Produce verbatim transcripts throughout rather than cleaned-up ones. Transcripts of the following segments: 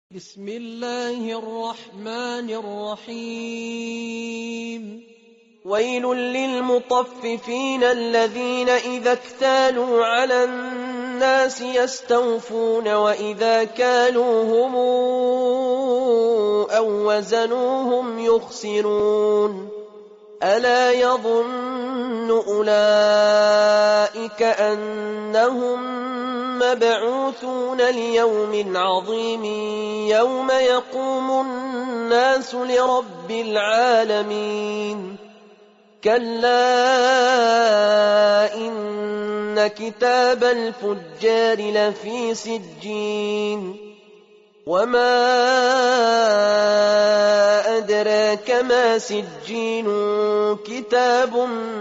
بسم الله الرحمن الرحيم ويل للمطففين الذين إذا اكتالوا على الناس يستوفون وإذا كالوهم أو وزنوهم يخسرون ألا يظن أولئك أنهم مبعوثون ليوم عظيم يوم يقوم الناس لرب العالمين كلا إن كتاب الفجار لفي سجين وما أدراك ما سجين كتاب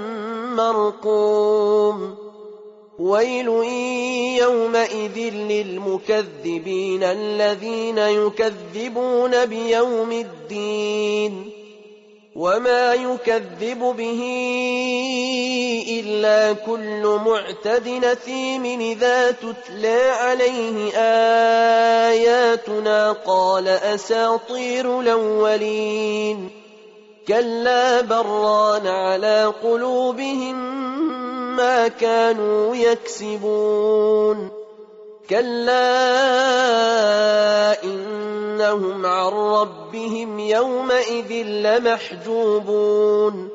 مرقوم ويل يومئذ للمكذبين الذين يكذبون بيوم الدين وما يكذب به إلا كل معتد نثيم إذا تتلى عليه آياتنا قال أساطير الأولين كلا بران على قلوبهم ما كانوا يكسبون كلا إنهم عن ربهم يومئذ لمحجوبون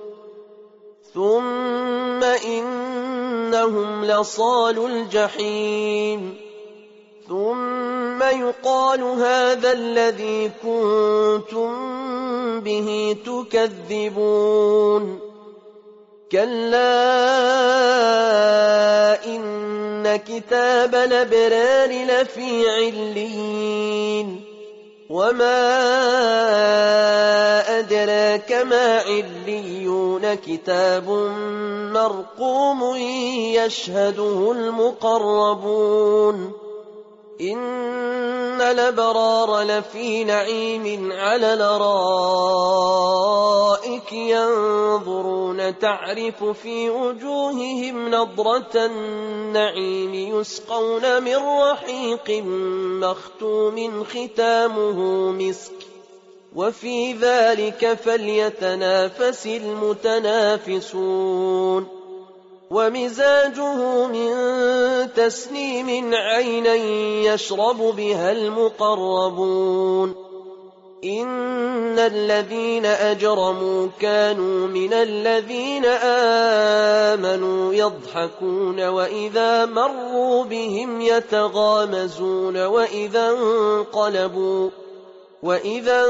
ثم إنهم لصالو الجحيم ثم يقال هذا الذي كنتم به تكذبون كلا إن كتاب الأبرار لفي عليين وما أدراك ما عليون كتاب مرقوم يشهده المقربون إن الأبرار لفي نعيم على الأرائك ينظرون تعرف في وجوههم نضرة النعيم يسقون من رحيق مختوم ختامه مسك وفي ذلك فليتنافس المتنافسون ومزاجه من تسنيم عينا يشرب بها المقربون إن الذين أجرموا كانوا من الذين آمنوا يضحكون وإذا مروا بهم يتغامزون وإذا انقلبوا وإذا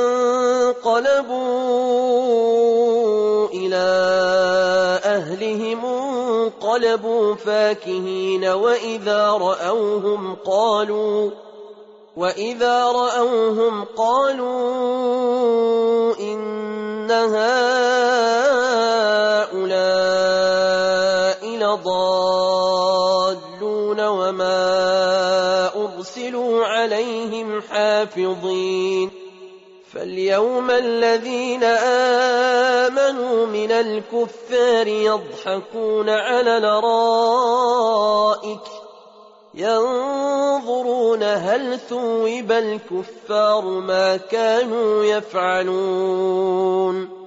انقلبوا إلى أهلهم انقلبوا فاكهين وإذا رأوهم قالوا وإذا رأوهم قالوا إن هؤلاء لضالون وما أرسلوا عليهم حافظين فاليوم الذين آمنوا من الكفار يضحكون على الأرائك ينظرون هل ثوب الكفار ما كانوا يفعلون